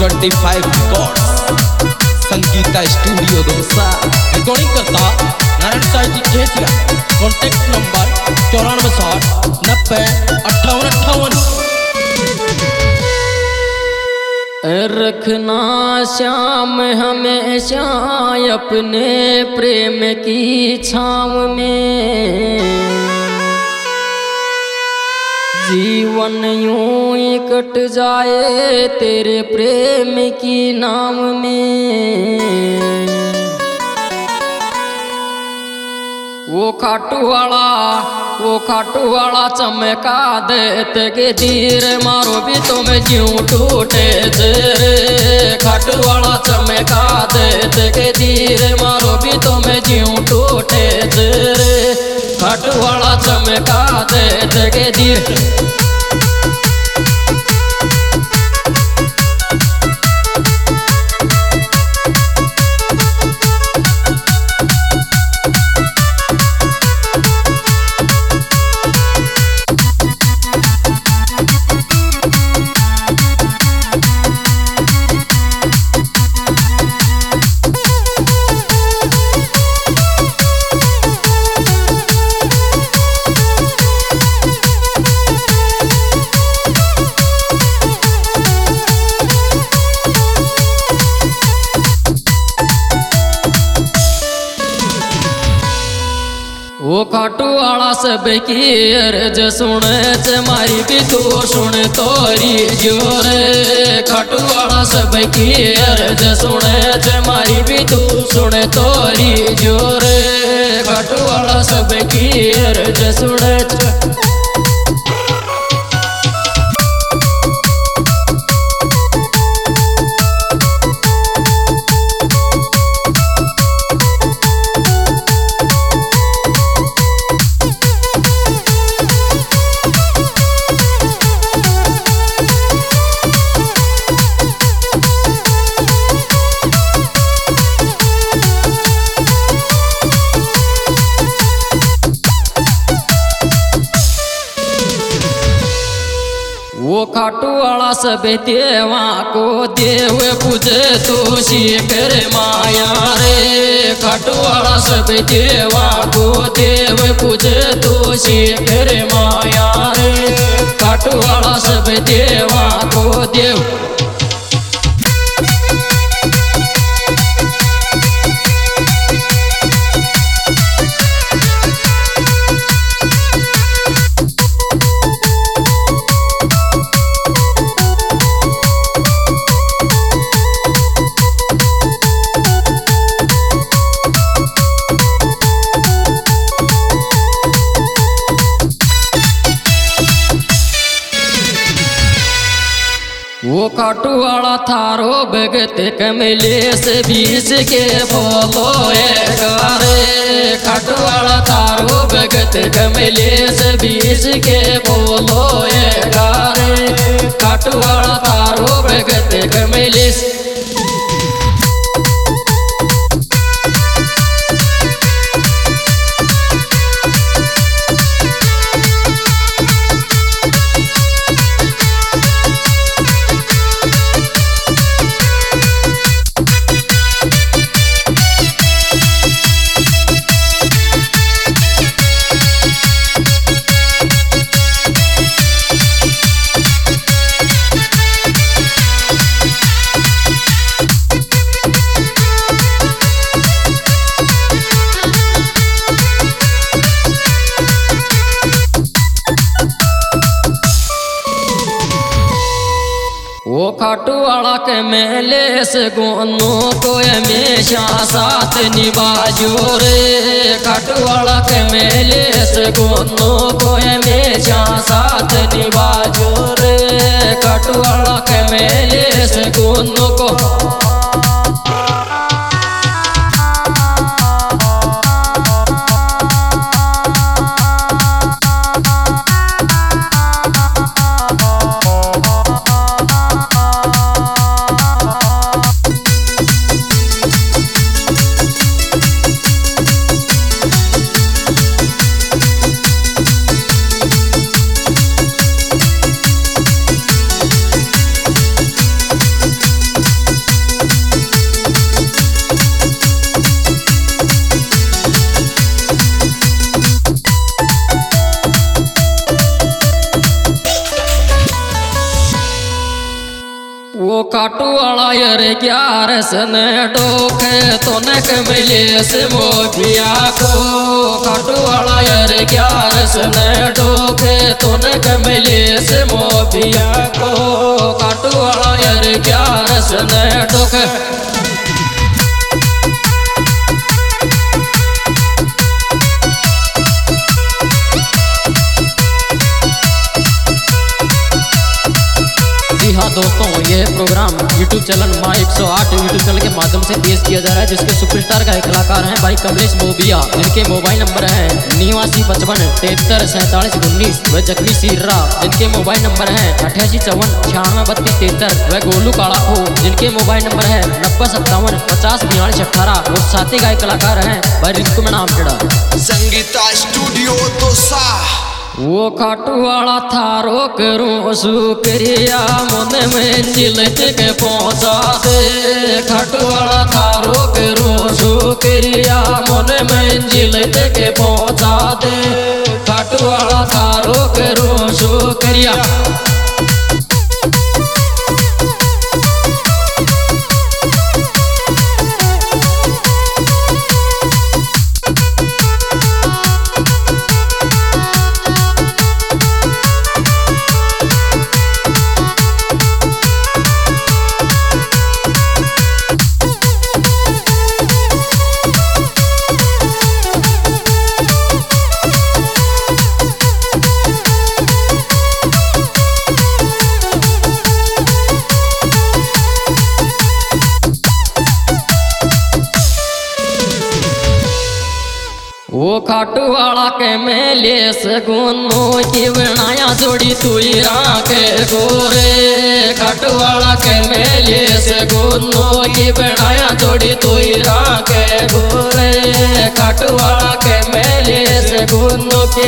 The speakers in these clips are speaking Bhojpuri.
25 रिकॉर्ड संगीता स्टूडियो दोसा रिकॉर्डिंग करता नारायण साई जी केसिया। Contact number 9460905858। रखना श्याम हमेशा अपने प्रेम की छाँव में, जीवन यूं ही कट जाए तेरे प्रेम की नाम में। वो खाटू वाला चमका देते के धीर मारो भी तुम्हें ज्यों टूटे तेरे। खाटू वाला चमका देते के धीर मारो भी तुम्हें ज्यों टूटे तेरे। खाटू वाला चमका देते के धीर। वो खाटू वाला सब की अर्ज सुने मारी भी तू सुन तोरी जोरे। खाटू वाला सब की अर्ज सुने मारी भी तू सुन तोरी जोरे। खाटू वाला सब की अर्ज सुने। वो खाटू वाला सब देवा को देव पूजे तो शिकर माया रे। खाटू वाला सब देवा को देव पूजे तो शिकर माया रे। खाटू वाला सब देवा को देव। वो खाटू वाला थारो भगत कमले से 20 के बोलो गारे। खाटू वाला थारो भगत कमले से 20 के बोलो गारे। खाटू वाला थारो भगत कमले से। वो खाटू वाला के मेले से गोनों को हमेशा साथ निभाजो रे। खाटू वाला के मेले से गोनों को हमेशा साथ निभाजो रे। खाटू वाला के मेले से गोनों को। यार 11 ने डोके तो नक मिले से मोबिया को खाटू वाला यार 11 ने डोके तो नक मिले से मोबिया को खाटू वाला यार 11 ने डोके हाँ दोस्तों, यह प्रोग्राम YouTube चैनल माँ 108 YouTube चैनल के माध्यम से पेश किया जा रहा है, जिसके सुपरस्टार का कलाकार हैं भाई कमलेश बोबिया, जिनके मोबाइल नंबर हैं 8955 73 47 19 व जखमी सिर्रा, जिनके मोबाइल नंबर हैं 8854 96 32 73 व गोलू काड़ाखो, जिनके मोबाइल नंबर है 90 57 50 42 18 और साथी गायक कलाकार हैं भाई रिंकू में नाम जड़ा संगीता स्टूडियो दोसा। वो खाटू वाला थारो करूं शुक्रिया मन में दिल तक पहुंचा दे, खाटू वाला थारो करूं शुक्रिया मन में दिल तक पहुंचा दे, खाटू वाला थारो करूं शुक्रिया। वो खाटू वाला के मेले सगुनो की बनाया जोड़ी तुईरा के गोरे, खाटू वाला के मेले सगुनो की बनाया जोड़ी तुईरा के गोरे, खाटू वाला के मेले सगुनो की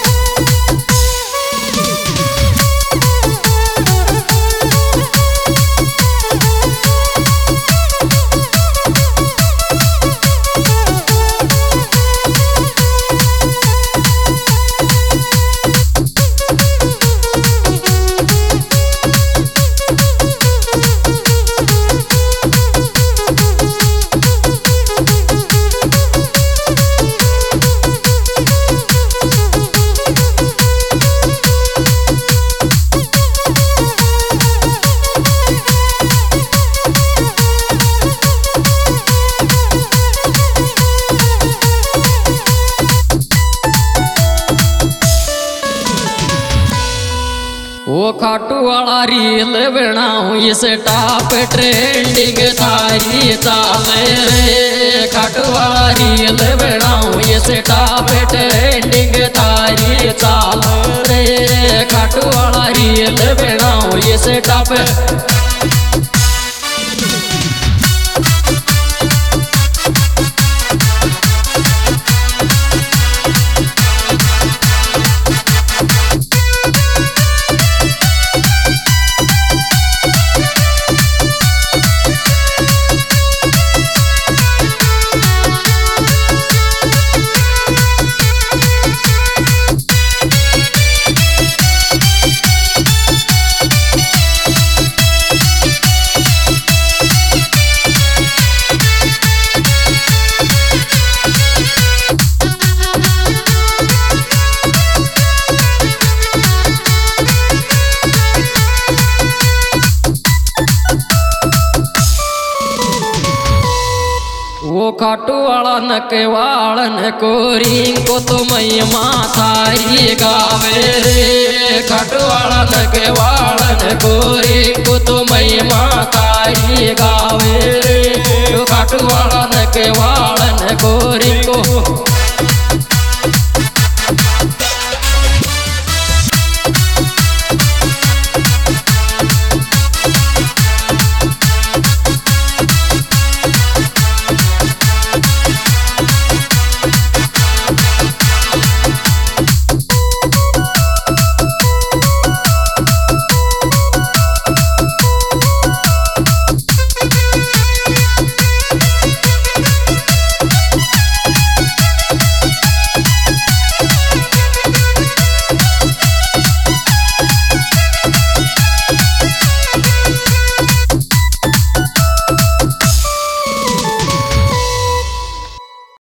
वो खाटू वाला रील बनाऊं इस टॉप ट्रेंडिंग थारी चाले रे, खाटू वाला रील बनाऊं इस टॉप ट्रेंडिंग थारी चाले रे, खाटू वाला रील बनाऊं इस टॉप वो खाटू वाला नकवाड़न को रिंग को तो मैया थारी गावे रे, खाटू वाला नकवाड़न को रिंग को तो मैया थारी गावे रे, खाटू वाला नकवाड़न को रिंग को